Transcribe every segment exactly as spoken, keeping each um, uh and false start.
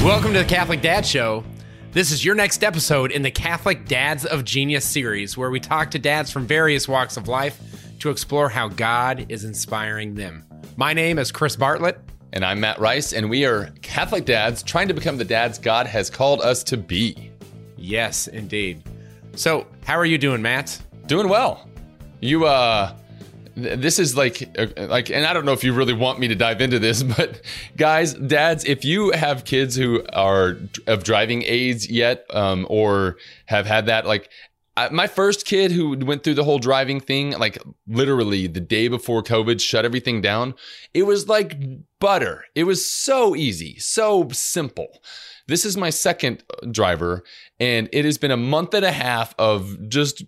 Welcome to the Catholic Dad Show. This is your next episode in the Catholic Dads of Genius series, where we talk to dads from various walks of life to explore how God is inspiring them. My name is Chris Bartlett. And I'm Matt Rice, and we are Catholic dads trying to become the dads God has called us to be. Yes, indeed. So, how are you doing, Matt? Doing well. You, uh... This is like, like, and I don't know if you really want me to dive into this, but guys, dads, if you have kids who are of driving aids yet, um, or have had that, like I, my first kid who went through the whole driving thing, like literally the day before COVID shut everything down, it was like butter. It was so easy, so simple. This is my second driver, and it has been a month and a half of just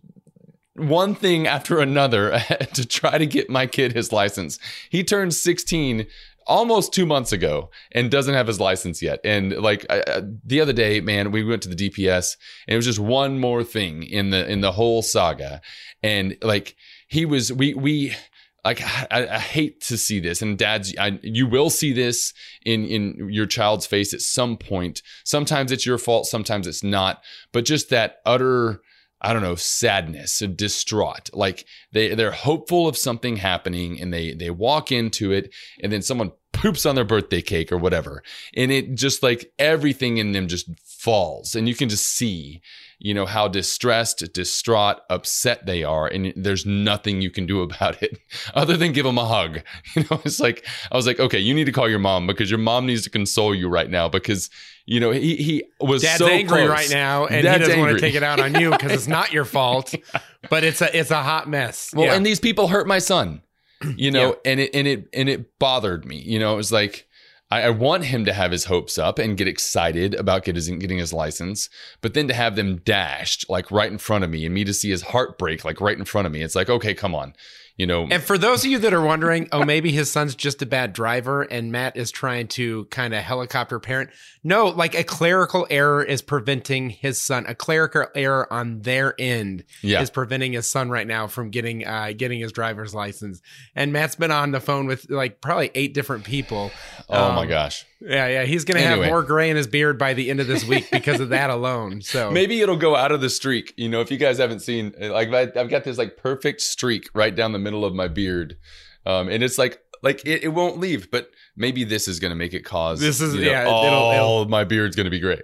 one thing after another to try to get my kid his license. He turned sixteen almost two months ago and doesn't have his license yet. And like I, the other day, man, we went to the D P S and it was just one more thing in the in the whole saga. And like he was, we we. Like, I, I hate to see this. And dads, I, you will see this in, in your child's face at some point. Sometimes it's your fault. Sometimes it's not. But just that utter, I don't know, sadness, distraught. Like they, they're hopeful of something happening and they, they walk into it and then someone poops on their birthday cake or whatever. And it just like everything in them just falls. And you can just see, you know, how distressed, distraught, upset they are. And there's nothing you can do about it other than give them a hug. You know, it's like, I was like, okay, you need to call your mom because your mom needs to console you right now because, you know, he, he was Dad's so angry close. right now and Dad's he doesn't angry. want to take it out on you because it's not your fault, yeah. But it's a, it's a hot mess. Well, yeah. And these people hurt my son, you know, yeah. and it, and it, and it bothered me, you know, it was like, I, I want him to have his hopes up and get excited about getting, getting his license, but then to have them dashed like right in front of me and me to see his heart break like right in front of me. It's like, okay, come on. You know, and for those of you that are wondering, oh, maybe his son's just a bad driver and Matt is trying to kind of helicopter parent. No, like a clerical error is preventing his son. A clerical error on their end yeah. is preventing his son right now from getting uh, getting his driver's license. And Matt's been on the phone with like probably eight different people. Oh um, my gosh. Yeah, yeah. He's going to anyway. have more gray in his beard by the end of this week because of that alone. So maybe it'll go out of the streak. You know, if you guys haven't seen, like I've got this like perfect streak right down the middle of my beard. Um, and it's like, like it, it won't leave, but maybe this is going to make it cause, this is, you know, yeah, all it'll, it'll, of my beard's going to be gray.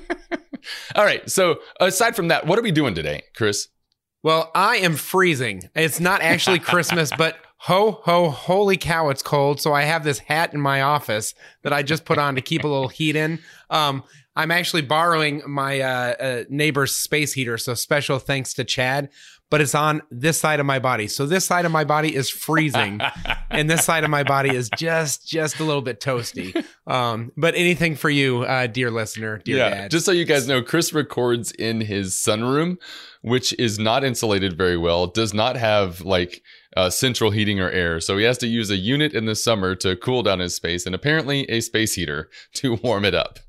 All right. So aside from that, what are we doing today, Chris? Well, I am freezing. It's not actually Christmas, but ho, ho, holy cow, it's cold. So I have this hat in my office that I just put on to keep a little heat in. Um, I'm actually borrowing my uh, uh, neighbor's space heater. So special thanks to Chad. But it's on this side of my body. So this side of my body is freezing. And this side of my body is just just a little bit toasty. Um, but anything for you, uh, dear listener, dear yeah, dad. Just so you guys know, Chris records in his sunroom, which is not insulated very well, does not have like uh, central heating or air. So he has to use a unit in the summer to cool down his space and apparently a space heater to warm it up.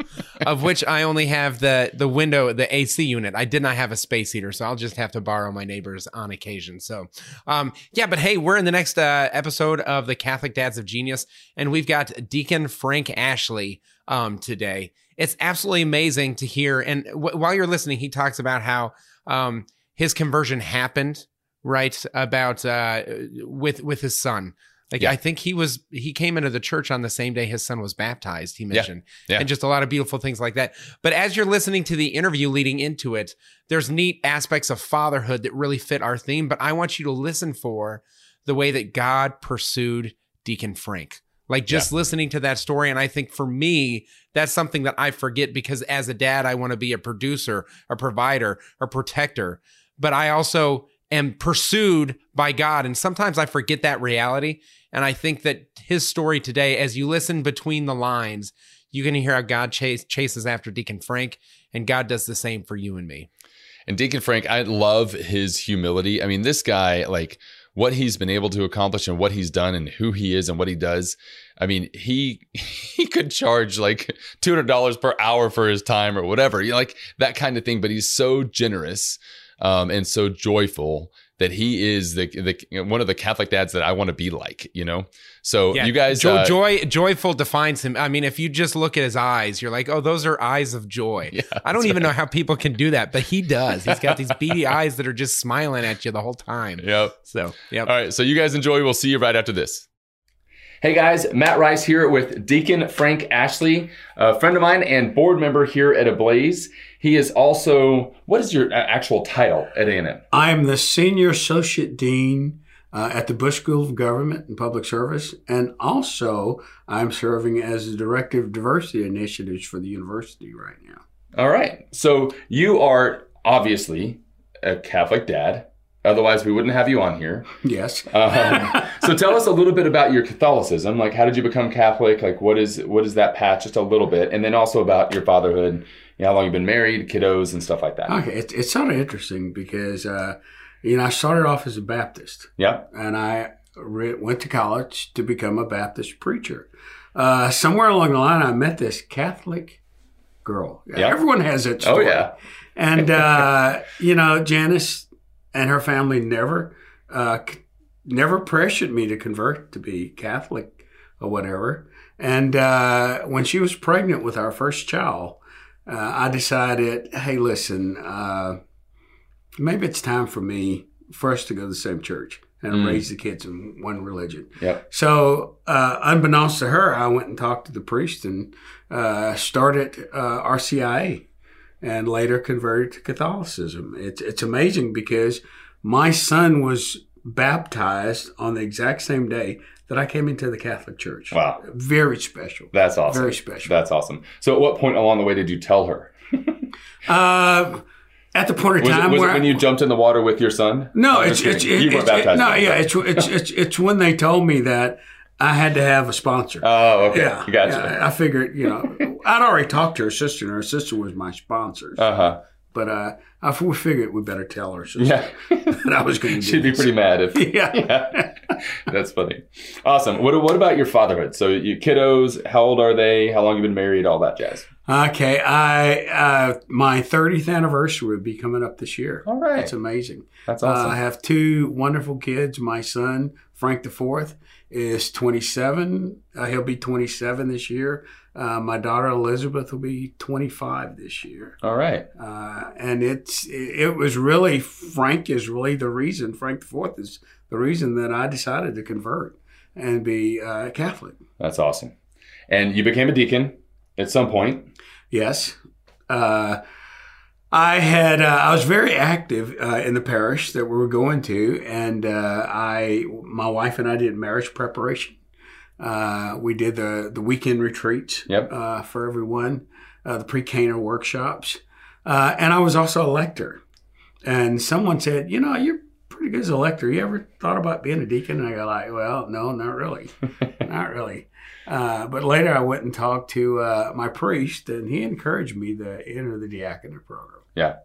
Of which I only have the the window, the A C unit. I did not have a space heater, so I'll just have to borrow my neighbor's on occasion. So, um, yeah, but hey, we're in the next uh, episode of the Catholic Dads of Genius, and we've got Deacon Frank Ashley um, today. It's absolutely amazing to hear. And w- while you're listening, he talks about how um, his conversion happened, right? About uh, with with his son. Like, yeah. I think he was, he came into the church on the same day his son was baptized, he mentioned, yeah. Yeah. and just a lot of beautiful things like that. But as you're listening to the interview leading into it, there's neat aspects of fatherhood that really fit our theme. But I want you to listen for the way that God pursued Deacon Frank. Like just yeah. listening to that story. And I think for me, that's something that I forget because as a dad, I want to be a producer, a provider, a protector. But I also am pursued by God. And sometimes I forget that reality. And I think that his story today, as you listen between the lines, you can hear how God chase, chases after Deacon Frank, and God does the same for you and me. And Deacon Frank, I love his humility. I mean, this guy, like what he's been able to accomplish and what he's done and who he is and what he does. I mean, he he could charge like two hundred dollars per hour for his time or whatever, you know, like that kind of thing. But he's so generous um, and so joyful that he is the, the one of the Catholic dads that I want to be like, you know? So Yeah. you guys, joy, uh, joy, joyful defines him. I mean, if you just look at his eyes, you're like, oh, those are eyes of joy. Yeah, I don't that's even right. know how people can do that, but he does. He's got these beady eyes that are just smiling at you the whole time. Yep. So, yep. All right. So you guys enjoy. We'll see you right after this. Hey guys, Matt Rice here with Deacon Frank Ashley, a friend of mine and board member here at Ablaze. He is also, what is your actual title at A and M? I'm the Senior Associate Dean uh, at the Bush School of Government and Public Service, and also I'm serving as the Director of Diversity Initiatives for the university right now. All right. So you are obviously a Catholic dad. Otherwise, we wouldn't have you on here. Yes. Um, so tell us a little bit about your Catholicism. Like, how did you become Catholic? Like, what is what is that path? Just a little bit. And then also about your fatherhood, you know, how long you've been married, kiddos, and stuff like that. Okay. It's, it's sort of interesting because, uh, you know, I started off as a Baptist. Yeah. And I re- went to college to become a Baptist preacher. Uh, somewhere along the line, I met this Catholic girl. Yeah. Everyone has that Oh, story. yeah. And, uh, you know, Janice and her family never, uh, c- never pressured me to convert to be Catholic or whatever. And uh, when she was pregnant with our first child, uh, I decided, hey, listen, uh, maybe it's time for me, for us to go to the same church and Mm. raise the kids in one religion. Yep. So, uh, unbeknownst to her, I went and talked to the priest and uh, started uh, R C I A. And later converted to Catholicism. It's it's amazing because my son was baptized on the exact same day that I came into the Catholic Church. Wow. Very special. That's awesome. Very special. That's awesome. So at what point along the way did you tell her? Uh, at the point of Was, it, time was where it when you jumped in the water with your son? no, I'm it's just it's, kidding. it's, you weren't it's baptized. no, yet. yeah, it's it's it's it's when they told me that I had to have a sponsor. Oh, okay. yeah, Gotcha. yeah, I figured, you know, I'd already talked to her sister, and her sister was my sponsor. Uh huh. But uh, I f- we figured we better tell her sister Yeah. that I was going to do She'd be this. pretty mad if. Yeah. Yeah. That's funny. Awesome. What What about your fatherhood? So you kiddos, how old are they? How long you been married? All that jazz. Okay, I uh, my thirtieth anniversary would be coming up this year. All right. That's amazing. That's Uh, awesome. I have two wonderful kids. My son Frank the Fourth is twenty-seven. Uh, he'll be twenty-seven this year. Uh, my daughter Elizabeth will be twenty-five this year. All right. Uh, and it's it, it was really Frank is really the reason. Frank the Fourth is the reason that I decided to convert and be uh, Catholic. That's awesome. And you became a deacon at some point. Yes. Uh, I had uh, I was very active uh, in the parish that we were going to, and uh, I my wife and I did marriage preparation. Uh, we did the the weekend retreats Yep. uh, for everyone, uh, the pre-Cana workshops, uh, and I was also a lector. And someone said, "You know, you're pretty good as a lector. You ever thought about being a deacon?" And I go like, "Well, no, not really, not really." Uh, but later I went and talked to uh, my priest, and he encouraged me to enter the diaconate program. Yeah.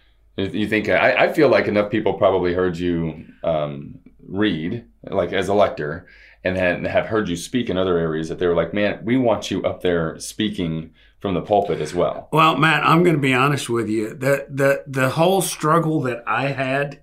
If You think I, I feel like enough people probably heard you um, read, like as a lector, and then have heard you speak in other areas that they were like, man, we want you up there speaking from the pulpit as well. Well, Matt, I'm going to be honest with you. The the the whole struggle that I had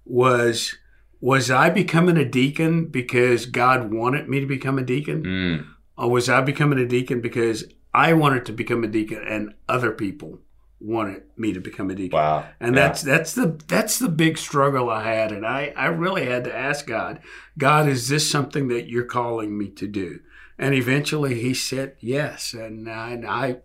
was was I becoming a deacon because God wanted me to become a deacon, Mm. or was I becoming a deacon because I wanted to become a deacon and other people wanted me to become a deacon? Wow. And Yeah. that's that's the that's the big struggle I had, and I, I really had to ask God, God, is this something that you're calling me to do? And eventually He said yes, and I, and I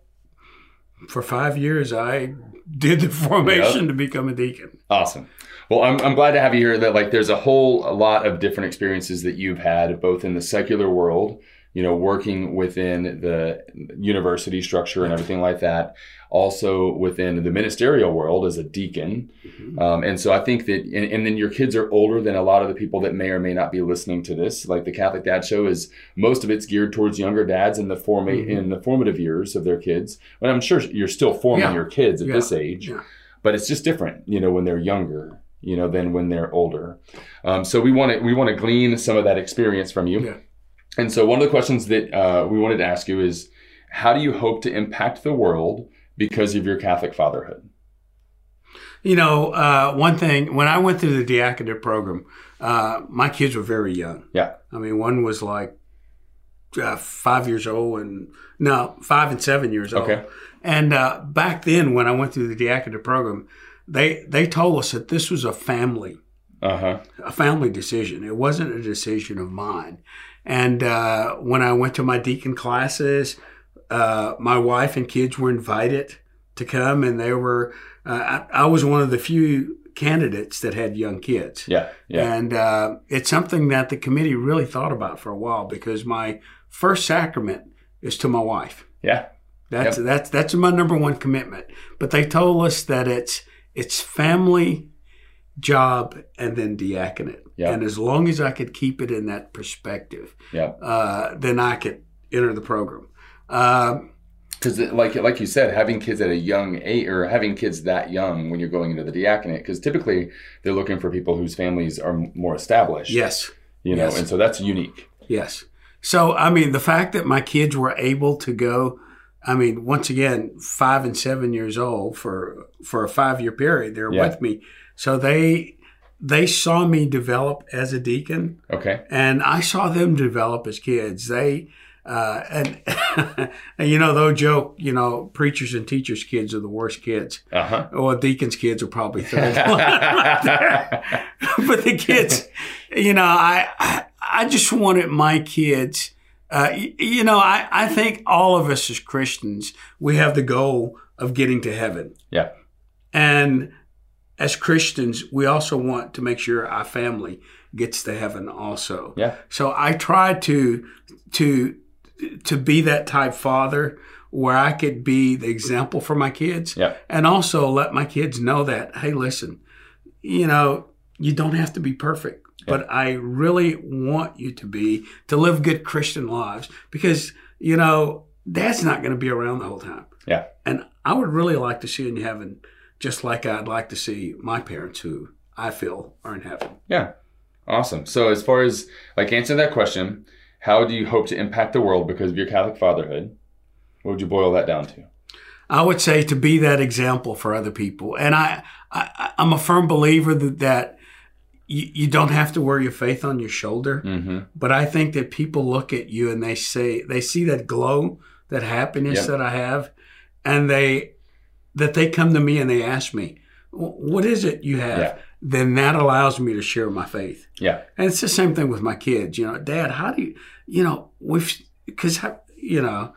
for five years I did the formation Yep. to become a deacon. Awesome. Well, I'm, I'm glad to have you here. That like there's a whole a lot of different experiences that you've had, both in the secular world, you know, working within the university structure and everything like that, also within the ministerial world as a deacon. Mm-hmm. Um, and so I think that, and, and then your kids are older than a lot of the people that may or may not be listening to this. Like the Catholic Dad Show is, most of it's geared towards younger dads in the form Mhm. in the formative years of their kids. But I'm sure you're still forming Yeah. your kids at Yeah. this age, Yeah. but it's just different, you know, when they're younger, you know, than when they're older. Um, so we want to we want to glean some of that experience from you. Yeah. And so one of the questions that uh, we wanted to ask you is, how do you hope to impact the world because of your Catholic fatherhood? You know, uh, one thing, when I went through the diaconate program, uh, my kids were very young. Yeah. I mean, one was like uh, five years old and, no, five and seven years old. Okay. And uh, back then, when I went through the diaconate program, they they told us that this was a family, Uh-huh. a family decision. It wasn't a decision of mine. And uh, when I went to my deacon classes, uh, my wife and kids were invited to come, and they were. Uh, I, I was one of the few candidates that had young kids. Yeah. Yeah. And uh, it's something that the committee really thought about for a while, because my first sacrament is to my wife. Yeah. That's Yep. that's that's my number one commitment. But they told us that it's it's family, job, and then diaconate. Yep. And as long as I could keep it in that perspective, Yeah. uh, then I could enter the program. Um, Because, like like you said, having kids at a young age, or having kids that young when you're going into the diaconate, because typically they're looking for people whose families are more established. yes, You know, Yes. and so that's unique. yes. So I mean, the fact that my kids were able to go. I mean, once again, five and seven years old for for a five year period, they were Yeah. with me. So they they saw me develop as a deacon, Okay. and I saw them develop as kids. They uh, and, and you know they'll joke, you know, preachers and teachers' kids are the worst kids. Uh huh. Well, deacons' kids are probably third one right there. But the kids, you know, I I, I just wanted my kids. Uh, you, you know, I, I think all of us as Christians, we have the goal of getting to heaven. Yeah. And as Christians, we also want to make sure our family gets to heaven also. Yeah. So I try to to to be that type father where I could be the example for my kids. Yeah. And also let my kids know that, hey, listen, you know, you don't have to be perfect. But I really want you to be, to live good Christian lives, because, you know, Dad's not going to be around the whole time. Yeah. And I would really like to see you in heaven, just like I'd like to see my parents, who I feel are in heaven. Yeah. Awesome. So as far as like answering that question, how do you hope to impact the world because of your Catholic fatherhood? What would you boil that down to? I would say to be that example for other people. And I, I I'm a firm believer that, that you, you don't have to wear your faith on your shoulder. Mm-hmm. But I think that people look at you and they say, they see that glow, that happiness Yep. that I have, and they, that they come to me and they ask me, what is it you have? Yeah. Then that allows me to share my faith. Yeah. And it's the same thing with my kids. You know, Dad, how do you, you know, we've, because, you know,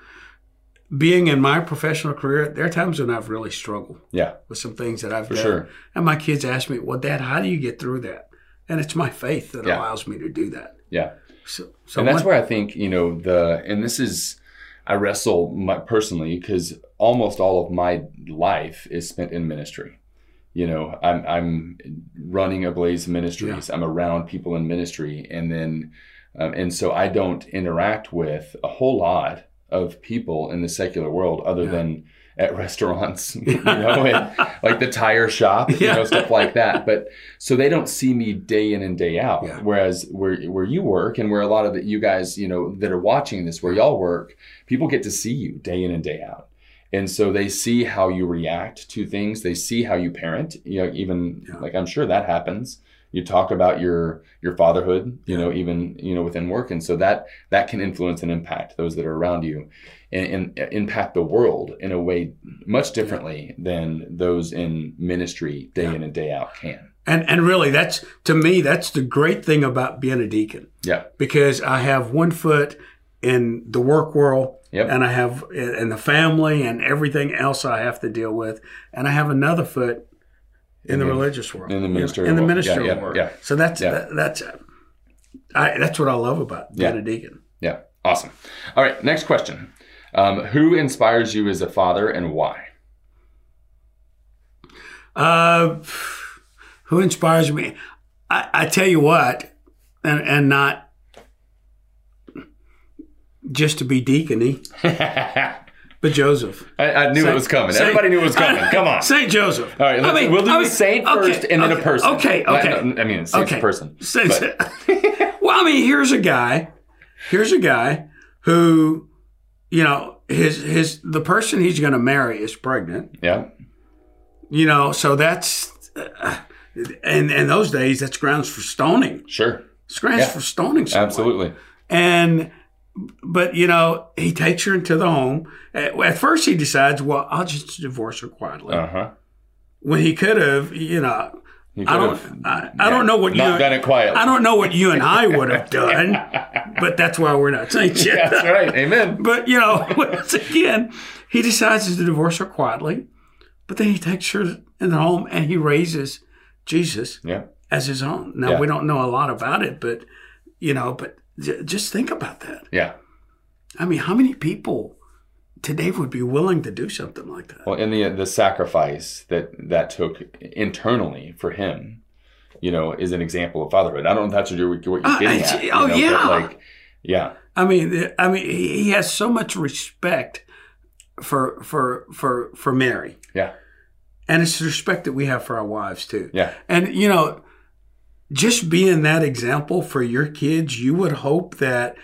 being in my professional career, there are times when I've really struggled Yeah. with some things that I've For done. sure. And my kids ask me, well, Dad, how do you get through that? And it's my faith that Yeah. allows me to do that. Yeah. So, so And that's one- where I think, you know, the, and this is, I wrestle my, personally because almost all of my life is spent in ministry. You know, I'm, I'm running Ablaze Ministries. I'm around people in ministry. And then, um, and so I don't interact with a whole lot of people in the secular world other Yeah. than at restaurants, you know, and like the tire shop, you Yeah. know, stuff like that. But so they don't see me day in and day out. Yeah. Whereas where where you work and where a lot of the, you guys, you know, that are watching this, where y'all work, people get to see you day in and day out. And so they see how you react to things. They see how you parent, you know, even Yeah. like I'm sure that happens. You talk about your your fatherhood, you know, even, you know, within work. And so that that can influence and impact those that are around you and, and impact the world in a way much differently than those in ministry day Yeah. in and day out can. And and really, that's, to me, that's the great thing about being a deacon, Yeah. because I have one foot in the work world, Yep. and I have in the family and everything else I have to deal with, and I have another foot in, In the, the- religious world, in the you know, ministerial in the world. Yeah, ministerial yeah, world. yeah. So that's Yeah. that, that's I, that's what I love about being Yeah. a deacon. Yeah. Awesome. All right. Next question. Um, who inspires you as a father and why? Uh, who inspires me? I, I tell you what, and, and not just to be deacony, I, but Joseph. I knew Saint- it was coming. Saint- Everybody knew it was coming. Come on. Saint Joseph. All right. Let's, I mean- we'll do I the mean, saint okay, first and then okay, a person. Okay, Like, okay. no, I mean, a saint's Okay. a person. Saint- But- well, I mean, here's a guy. Here's a guy who, you know, his his the person he's going to marry is pregnant. yeah. You know, so that's uh, and in those days, that's grounds for stoning. Sure. It's grounds Yeah. for stoning someone. Absolutely. And, but, you know, he takes her into the home. At, at first, he decides, well, I'll just divorce her quietly. Uh-huh. When he could have, you know, He I don't, could've, I, I don't know what not you, done it quietly. I don't know what you and I would have done, but that's why we're not saying shit. That's right. Amen. But, you know, once again, he decides to divorce her quietly, but then he takes her in the home and he raises Jesus Yeah. as his own. Now, Yeah. we don't know a lot about it, but, you know, but j- just think about that. Yeah. I mean, how many people today would be willing to do something like that? Well, and the the sacrifice that that took internally for him, you know, is an example of fatherhood. I don't know if that's what you're, what you're Uh, getting it's- at. you oh, know, yeah. But like, yeah. I mean, I mean, he he has so much respect for for for for Mary, Yeah. and it's the respect that we have for our wives too. Yeah. And you know, just being that example for your kids, you would hope that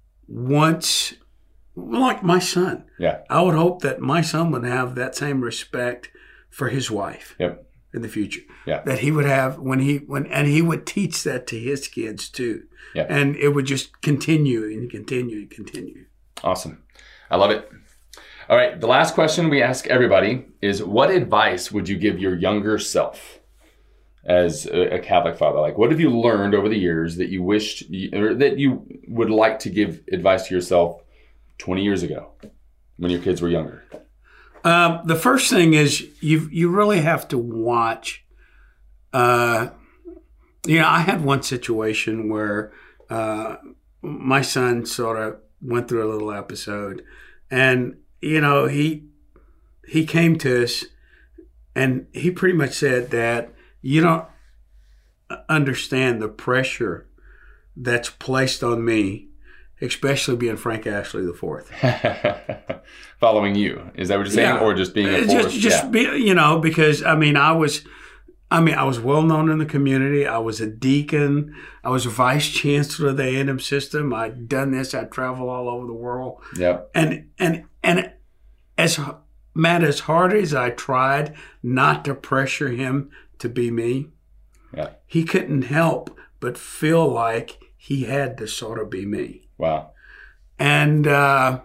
once, like my son, Yeah. I would hope that my son would have that same respect for his wife Yep. in the future. Yeah. That he would have when he when and he would teach that to his kids too. Yeah. And it would just continue and continue and continue. Awesome. I love it. All right. The last question we ask everybody is, what advice would you give your younger self as a, a Catholic father? Like, what have you learned over the years that you wished you, or that you would like to give advice to yourself twenty years ago when your kids were younger? Um, the first thing is you you really have to watch. Uh, you know, I had one situation where uh, my son sort of went through a little episode, and you know he he came to us, and he pretty much said that you don't understand the pressure that's placed on me, especially being Frank Ashley the fourth. Following you, is that what you're saying, Yeah. or just being a Uh, force? Just, just yeah. be, you know, because I mean, I was, I mean, I was well known in the community. I was a deacon. I was a vice chancellor of the A and M system. I'd done this. I'd travel all over the world. Yep. And and and as Matt, as hard as I tried not to pressure him to be me, Yeah. he couldn't help but feel like he had to sort of be me. Wow. And uh,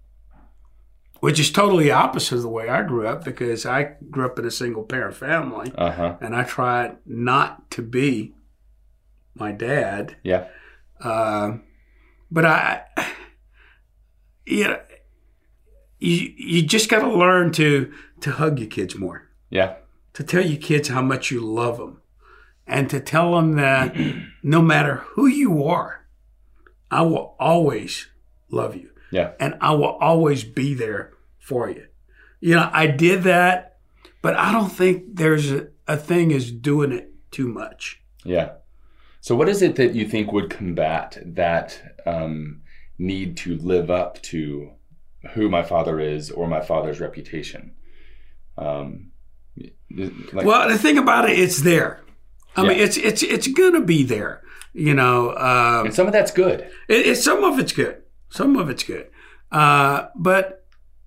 which is totally opposite of the way I grew up, because I grew up in a single parent family, Uh huh. and I tried not to be my dad. Yeah. Uh, but I, you know, you you just got to learn to to hug your kids more, Yeah. to tell your kids how much you love them, and to tell them that no matter who you are, I will always love you. Yeah. And I will always be there for you. You know, I did that, but I don't think there's a, a thing as doing it too much. Yeah. So, what is it that you think would combat that um, need to live up to who my father is or my father's reputation? Um, like, Well, the thing about it, it's there. I Yeah. mean, it's it's it's gonna be there. You know, um, and some of that's good. it, it's some of it's good, some of it's good, uh, but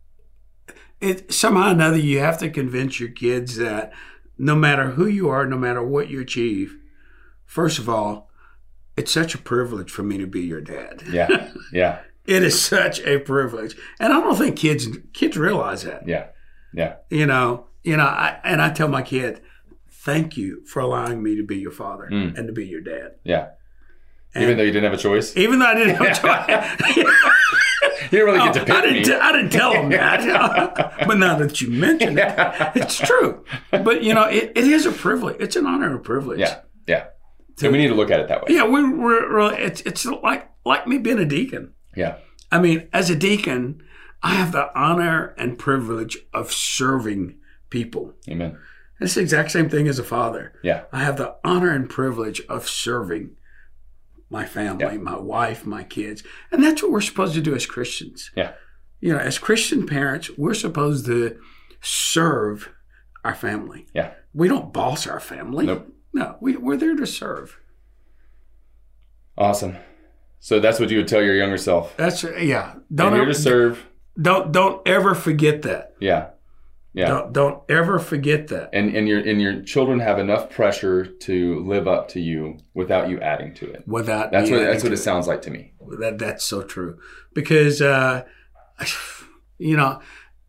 it somehow or another you have to convince your kids that no matter who you are, no matter what you achieve, first of all, it's such a privilege for me to be your dad. Yeah. Yeah. It is such a privilege, and I don't think kids kids realize that. Yeah. Yeah. You know, you know, I, and I tell my kid, thank you for allowing me to be your father Mm. and to be your dad. Yeah. And Even though you didn't have a choice, even though I didn't have a choice. you didn't really get to Oh, pick I didn't. me. T- I didn't tell him that, but now that you mention it, it's true. But you know, it, it is a privilege. It's an honor and a privilege. Yeah. Yeah. So we need to look at it that way. Yeah, we're, we're really. It's it's like like me being a deacon. Yeah. I mean, as a deacon, I have the honor and privilege of serving people. Amen. It's the exact same thing as a father. Yeah. I have the honor and privilege of serving my family, Yeah. my wife, my kids. And that's what we're supposed to do as Christians. Yeah. You know, as Christian parents, we're supposed to serve our family. Yeah. We don't boss our family. Nope. No, we, we're there to serve. Awesome. So that's what you would tell your younger self. That's, yeah. I'm Don't here ever, to serve. don't, don't ever forget that. Yeah. Yeah. Don't, don't ever forget that. And and your and your children have enough pressure to live up to you without you adding to it. Without that's me what that's adding what it to sounds like to me. That that's so true, because uh, you know,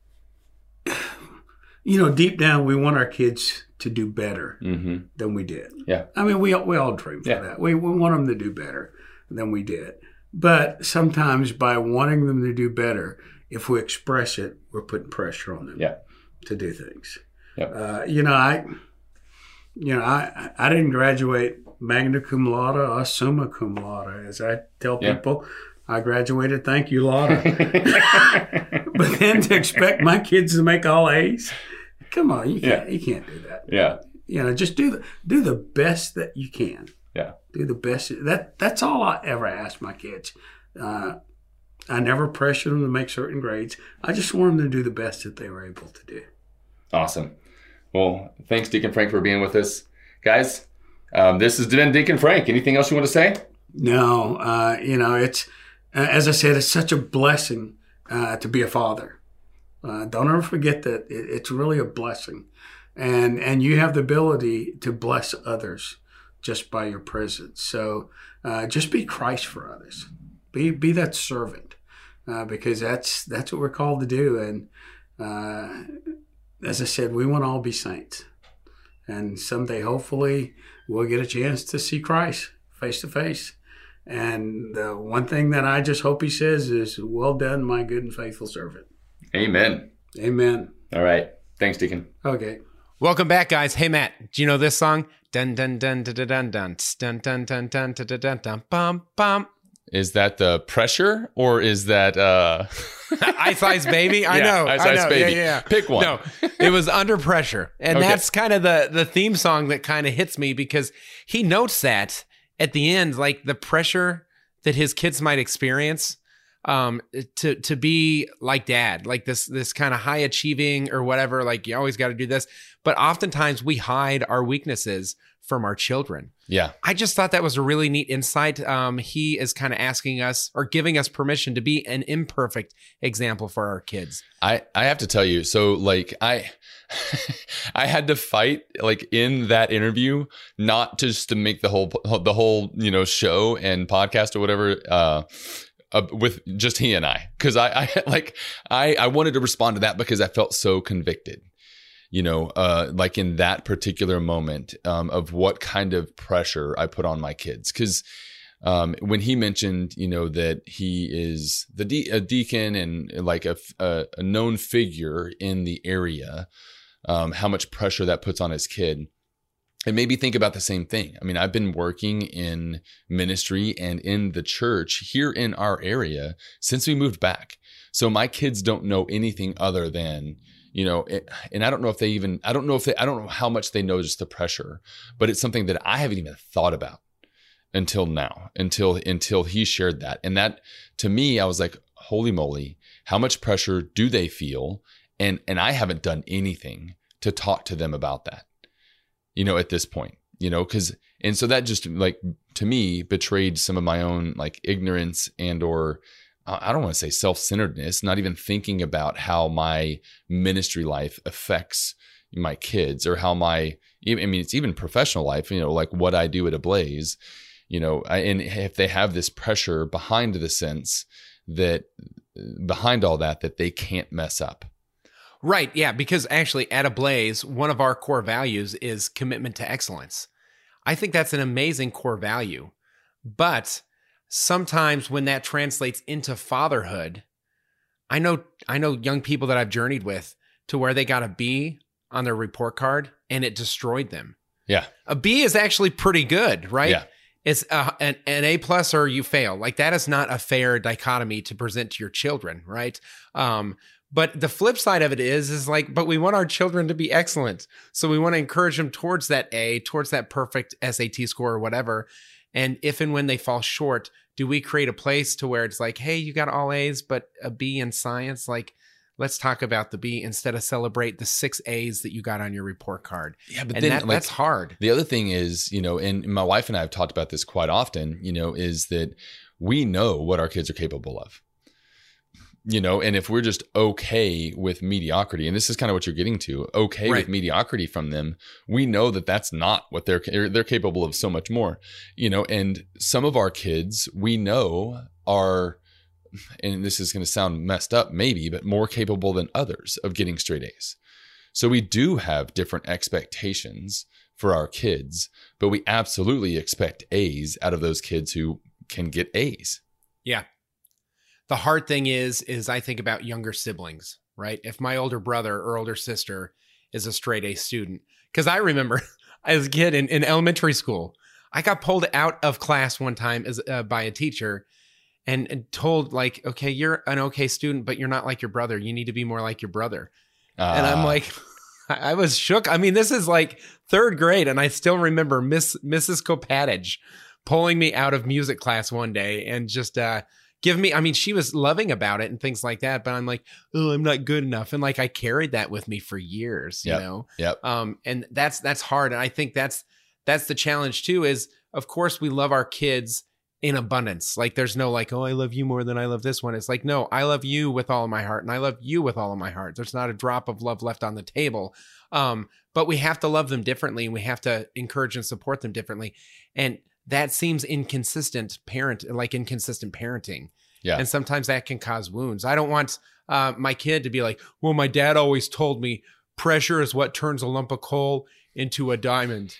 you know, deep down we want our kids to do better Mm-hmm. than we did. Yeah. I mean, we we all dream for Yeah. that. We we want them to do better than we did. But sometimes by wanting them to do better, if we express it, we're putting pressure on them Yeah. to do things. Yep. Uh, you know, I, you know, I I didn't graduate magna cum laude or summa cum laude, as I tell Yeah. people. I graduated, thank you, laude. But then to expect my kids to make all A's, come on, you can't Yeah. you can't do that. Yeah. You know, just do the do the best that you can. Yeah. Do the best. That that's all I ever ask my kids. Uh, I never pressure them to make certain grades. I just want them to do the best that they were able to do. Awesome. Well, thanks, Deacon Frank, for being with us. Guys, um, this has been Deacon Frank. Anything else you want to say? No, uh, you know, it's, uh, as I said, it's such a blessing uh, to be a father. Uh, don't ever forget that it, it's really a blessing. And, and you have the ability to bless others just by your presence. So uh, just be Christ for others. Be be that servant, uh, because that's that's what we're called to do. And uh, as I said, we want to all be saints. And someday, hopefully, we'll get a chance to see Christ face to face. And the one thing that I just hope he says is, well done, my good and faithful servant. Amen. Amen. All right. Thanks, Deacon. Okay. Welcome back, guys. Hey, Matt, do you know this song? Dun dun dun dun dun dun dun dun dun dun dun dun dun dun bum bum. Is that the pressure or is that uh Ice Ice Baby? I Yeah, know. Ice I Ice know. Baby. Yeah, yeah, yeah. Pick one. No, it was Under Pressure. And Okay. that's kind of the the theme song that kind of hits me, because he notes that at the end, like the pressure that his kids might experience um to to be like dad, like this this kind of high achieving or whatever, like you always got to do this. But oftentimes we hide our weaknesses from our children. Yeah. I just thought that was a really neat insight. Um, he is kind of asking us or giving us permission to be an imperfect example for our kids. I, I have to tell you, so like I I had to fight like in that interview, not just to make the whole the whole, you know, show and podcast or whatever uh Uh, with just he and I, because I, I like I, I wanted to respond to that because I felt so convicted, you know, uh, like in that particular moment um, of what kind of pressure I put on my kids. Because um, when he mentioned, you know, that he is the de- a deacon and like a, a, a known figure in the area, um, how much pressure that puts on his kid. It made me think about the same thing. I mean, I've been working in ministry and in the church here in our area since we moved back. So my kids don't know anything other than, you know, it, and I don't know if they even, I don't know if they, I don't know how much they know just the pressure, but it's something that I haven't even thought about until now, until, until he shared that. And that to me, I was like, holy moly, how much pressure do they feel? And, and I haven't done anything to talk to them about that. You know, at this point, you know, because, and so that just like, to me, betrayed some of my own like ignorance and, or I don't want to say self-centeredness, not even thinking about how my ministry life affects my kids or how my, I mean, it's even professional life, you know, like what I do at Ablaze, you know, I, and if they have this pressure behind the sense that behind all that, that they can't mess up. Right. Yeah. Because actually at Ablaze, one of our core values is commitment to excellence. I think that's an amazing core value. But sometimes when that translates into fatherhood, I know, I know young people that I've journeyed with to where they got a B on their report card and it destroyed them. Yeah. A B is actually pretty good, right? Yeah. It's a, an, an A plus or you fail. Like that is not a fair dichotomy to present to your children, right? Um, But the flip side of it is, is like, but we want our children to be excellent. So we want to encourage them towards that A, towards that perfect S A T score or whatever. And if and when they fall short, do we create a place to where it's like, hey, you got all A's, but a B in science? Like, let's talk about the B instead of celebrate the six A's that you got on your report card. Yeah, but and then that, like, that's hard. The other thing is, you know, and my wife and I have talked about this quite often, you know, is that we know what our kids are capable of. You know, and if we're just okay with mediocrity, and this is kind of what you're getting to, okay Right. with mediocrity from them, we know that that's not what they're they're capable of so much more. You know, and some of our kids we know are, and this is going to sound messed up maybe, but more capable than others of getting straight A's. So we do have different expectations for our kids, but we absolutely expect A's out of those kids who can get A's. Yeah. The hard thing is, is I think about younger siblings, right? If my older brother or older sister is a straight A student, because I remember as a kid in, in elementary school, I got pulled out of class one time as uh, by a teacher and, and told like, okay, you're an okay student, but you're not like your brother. You need to be more like your brother. Uh, and I'm like, I was shook. I mean, this is like third grade. And I still remember Miss Missus Kopatich pulling me out of music class one day and just, uh, give me, I mean, she was loving about it and things like that, but I'm like, oh, I'm not good enough. And like, I carried that with me for years, you Yep. know? Yep. Um, and that's, that's hard. And I think that's, that's the challenge too, is of course we love our kids in abundance. Like there's no like, oh, I love you more than I love this one. It's like, no, I love you with all of my heart and I love you with all of my heart. There's not a drop of love left on the table. Um, but we have to love them differently and we have to encourage and support them differently. And that seems inconsistent parent, like inconsistent parenting. Yeah. And sometimes that can cause wounds. I don't want uh, my kid to be like, well, my dad always told me pressure is what turns a lump of coal into a diamond.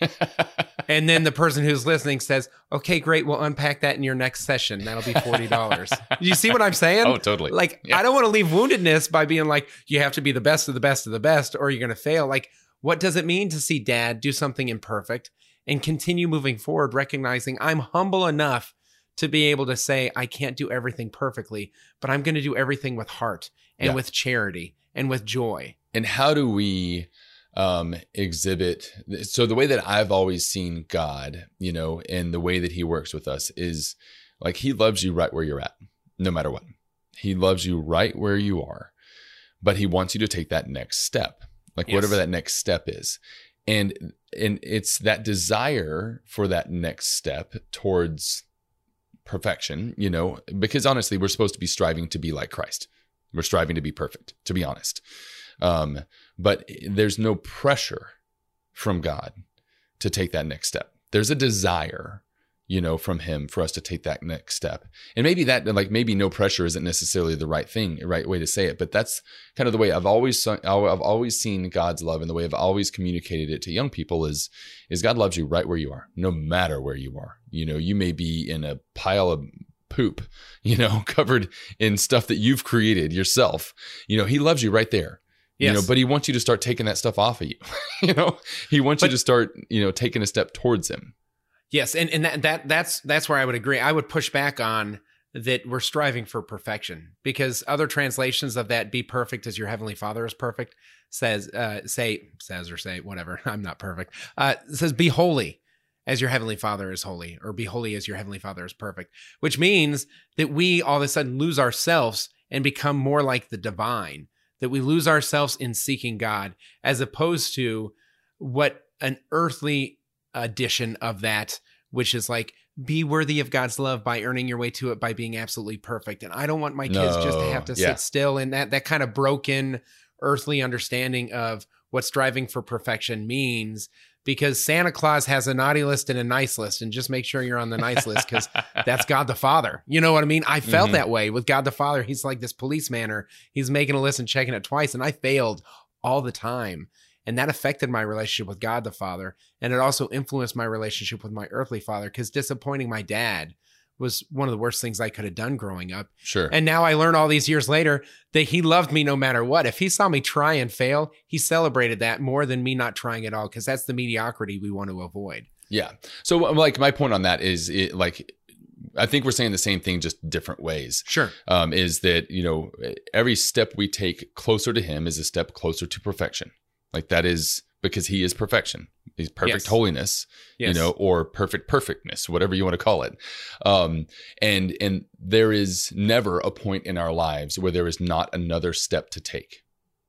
And then the person who's listening says, okay, great. We'll unpack that in your next session. That'll be forty dollars. You see what I'm saying? Oh, totally. Like, Yeah. I don't want to leave woundedness by being like, you have to be the best of the best of the best, or you're going to fail. Like, what does it mean to see dad do something imperfect and continue moving forward, recognizing I'm humble enough to be able to say, I can't do everything perfectly, but I'm going to do everything with heart and Yeah. with charity and with joy. And how do we um, exhibit? So the way that I've always seen God, you know, and the way that he works with us is like, he loves you right where you're at, no matter what. He loves you right where you are, but he wants you to take that next step, like Yes. whatever that next step is. And, and it's that desire for that next step towards perfection, you know, because honestly, we're supposed to be striving to be like Christ. We're striving to be perfect, to be honest. Um, but there's no pressure from God to take that next step. There's a desire, you know, from him for us to take that next step. And maybe that, like, maybe no pressure isn't necessarily the right thing, right way to say it, but that's kind of the way I've always, I've always seen God's love, and the way I've always communicated it to young people is, is God loves you right where you are, no matter where you are. You know, you may be in a pile of poop, you know, covered in stuff that you've created yourself. You know, he loves you right there. Yes. You know, but he wants you to start taking that stuff off of you. You know, he wants But- you to start, you know, taking a step towards him. Yes, and and that, that that's that's where I would agree. I would push back on that we're striving for perfection, because other translations of that, be perfect as your heavenly Father is perfect, says uh say says or say whatever. I'm not perfect. Uh says be holy as your heavenly Father is holy, or be holy as your heavenly Father is perfect, which means that we all of a sudden lose ourselves and become more like the divine, that we lose ourselves in seeking God, as opposed to what an earthly edition of that, which is like, be worthy of God's love by earning your way to it by being absolutely perfect. And I don't want my kids No, just to have to yeah. sit still in that that kind of broken earthly understanding of what striving for perfection means, because Santa Claus has a naughty list and a nice list, and just make sure you're on the nice list, because that's God the Father. You know what I mean? I felt Mhm. that way with God the Father. He's like this policeman, or he's making a list and checking it twice, and I failed all the time. And that affected my relationship with God the Father. And it also influenced my relationship with my earthly father, because disappointing my dad was one of the worst things I could have done growing up. Sure. And now I learn all these years later that he loved me no matter what. If he saw me try and fail, he celebrated that more than me not trying at all, because that's the mediocrity we want to avoid. Yeah. So like my point on that is it, like, I think we're saying the same thing, just different ways. Sure. Um, is that, you know, every step we take closer to him is a step closer to perfection. Like that is because he is perfection. He's perfect Yes. holiness, Yes. you know, or perfect perfectness, whatever you want to call it. Um, and, and there is never a point in our lives where there is not another step to take.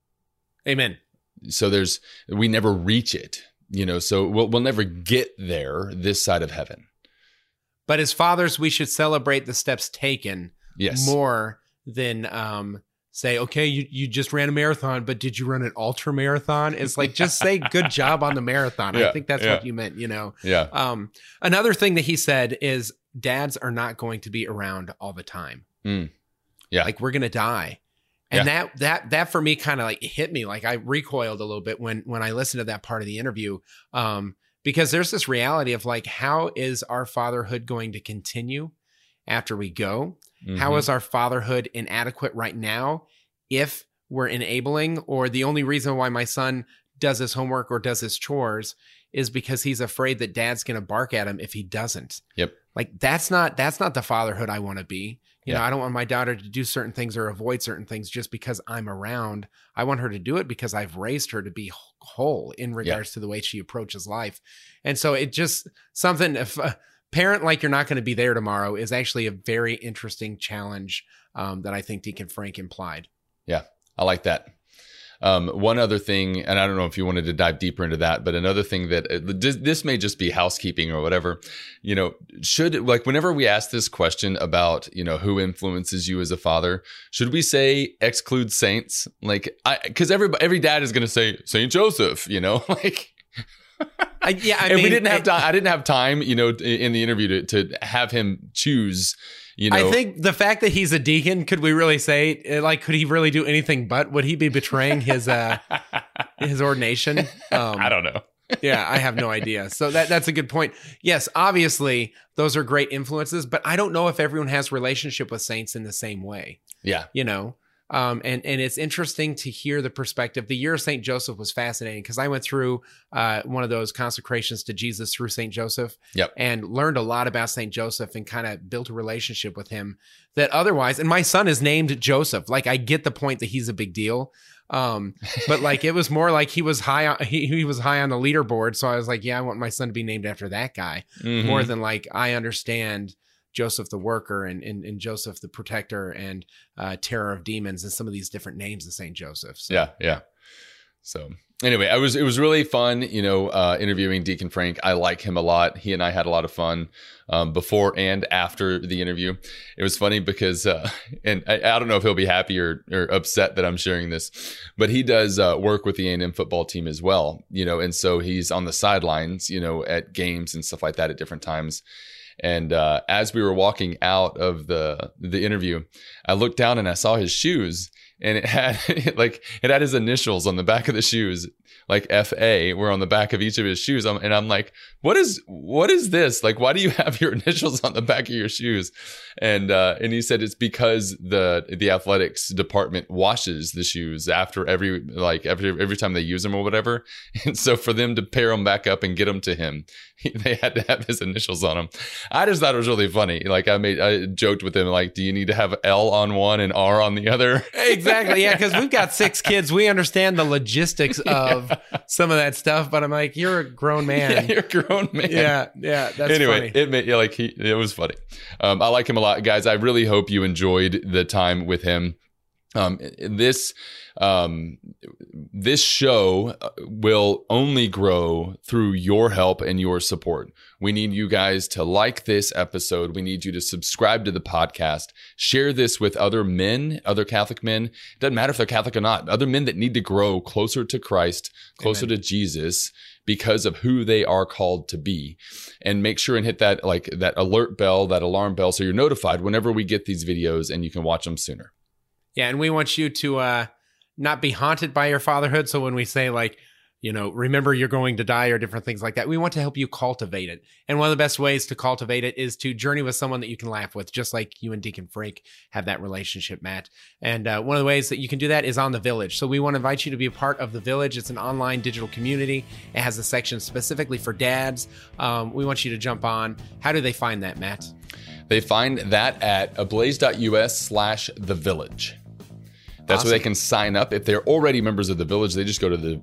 Amen. So there's, we never reach it, you know, so we'll, we'll never get there this side of heaven. But as fathers, we should celebrate the steps taken Yes. more than um, say, okay, you, you just ran a marathon, but did you run an ultra marathon? It's like, just say good job on the marathon. Yeah, I think that's yeah. what you meant, you know? Yeah. Um, another thing that he said is dads are not going to be around all the time. Mm. Yeah. Like, we're going to die. And Yeah. that, that, that for me kind of like hit me. Like, I recoiled a little bit when, when I listened to that part of the interview. Um, because there's this reality of like, how is our fatherhood going to continue after we go? Mhm. How is our fatherhood inadequate right now if we're enabling, or the only reason why my son does his homework or does his chores is because he's afraid that dad's going to bark at him if he doesn't. Yep. Like, that's not, that's not the fatherhood I want to be. You Yeah. know, I don't want my daughter to do certain things or avoid certain things just because I'm around. I want her to do it because I've raised her to be whole in regards to the way she approaches life. And so it just something, if a parent like you're not going to be there tomorrow is actually a very interesting challenge um, that I think Deacon Frank implied. Yeah, I like that. Um, one other thing, and I don't know if you wanted to dive deeper into that, but another thing that uh, this, this may just be housekeeping or whatever, you know, should, like, whenever we ask this question about, you know, who influences you as a father, should we say exclude saints? Like, I, cause every, every dad is going to say Saint Joseph, you know, like, I, yeah, I and mean, we didn't have it- time. I didn't have time, you know, in the interview to, to have him choose, you know. I think the fact that he's a deacon, could we really say, uh, like, could he really do anything but? Would he be betraying his uh, his ordination? Um, I don't know. yeah, I have no idea. So that that's a good point. Yes, obviously, those are great influences, but I don't know if everyone has relationship with saints in the same way. Yeah. You know, um, and and it's interesting to hear the perspective. The year of Saint Joseph was fascinating because I went through uh, one of those consecrations to Jesus through Saint Joseph. Yep. And learned a lot about Saint Joseph and kind of built a relationship with him that otherwise, and my son is named Joseph. Like, I get the point that he's a big deal. Um, but like, it was more like he was high on, he, he was high on the leaderboard. So I was like, yeah, I want my son to be named after that guy Mhm. more than like, I understand Joseph the worker and, and, and Joseph the protector and uh, terror of demons and some of these different names of Saint Joseph. So. Yeah, yeah. So anyway, I was it was really fun, you know, uh, interviewing Deacon Frank. I like him a lot. He and I had a lot of fun um, before and after the interview. It was funny because, uh, and I, I don't know if he'll be happy or, or upset that I'm sharing this, but he does uh, work with the A and M football team as well, you know, and so he's on the sidelines, you know, at games and stuff like that at different times. And uh, as we were walking out of the the interview, I looked down and I saw his shoes, and it had like it had his initials on the back of the shoes, like F A were on the back of each of his shoes. I'm, and I'm like, what is what is this? Like, why do you have your initials on the back of your shoes? And uh, and he said it's because the the athletics department washes the shoes after every like every every time they use them or whatever. And so for them to pair them back up and get them to him, he, they had to have his initials on them. I just thought it was really funny. Like I made I joked with him like, do you need to have L on one and R on the other? Exactly. Yeah. Cause we've got six kids. We understand the logistics of Yeah. some of that stuff, but I'm like, you're a grown man. Yeah, you're a grown man. Yeah. Yeah. That's anyway, funny. it made yeah, like he it was funny. Um, I like him a lot, guys. I really hope you enjoyed the time with him. Um, this um, this show will only grow through your help and your support. We need you guys to like this episode. We need you to subscribe to the podcast. Share this with other men, other Catholic men. It doesn't matter if they're Catholic or not. Other men that need to grow closer to Christ, closer Amen. to Jesus, because of who they are called to be. And make sure and hit that like that alert bell, that alarm bell, so you're notified whenever we get these videos and you can watch them sooner. Yeah. And we want you to uh, not be haunted by your fatherhood. So when we say like, you know, remember you're going to die or different things like that, we want to help you cultivate it. And one of the best ways to cultivate it is to journey with someone that you can laugh with, just like you and Deacon Frank have that relationship, Matt. And uh, one of the ways that you can do that is on The Village. So we want to invite you to be a part of The Village. It's an online digital community. It has a section specifically for dads. Um, we want you to jump on. How do they find that, Matt? They find that at ablaze.us slash the village. That's Awesome. where they can sign up. If they're already members of the village, they just go to the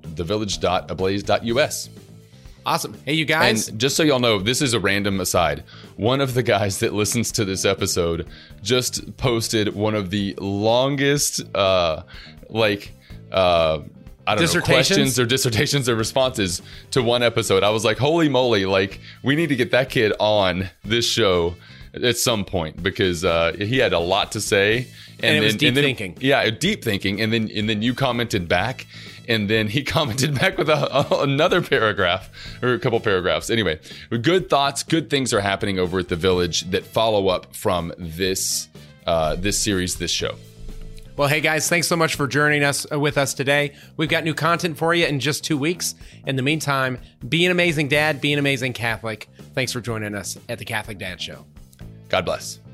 thevillage.ablaze.us. Awesome. Hey, you guys. And just so y'all know, this is a random aside. One of the guys that listens to this episode just posted one of the longest, uh, like, uh, I don't know, Dissertations? questions or dissertations or responses to one episode. I was like, holy moly, like, we need to get that kid on this show at some point because uh, he had a lot to say And it was deep then- thinking. Yeah, deep thinking, and then and then you commented back, and then he commented back with a, a, another paragraph or a couple paragraphs. Anyway, good thoughts, good things are happening over at the Village that follow up from this uh, this series, this show. Well, hey guys, thanks so much for joining us uh, with us today. We've got new content for you in just two weeks. In the meantime, be an amazing dad, be an amazing Catholic. Thanks for joining us at the Catholic Dad Show. God bless.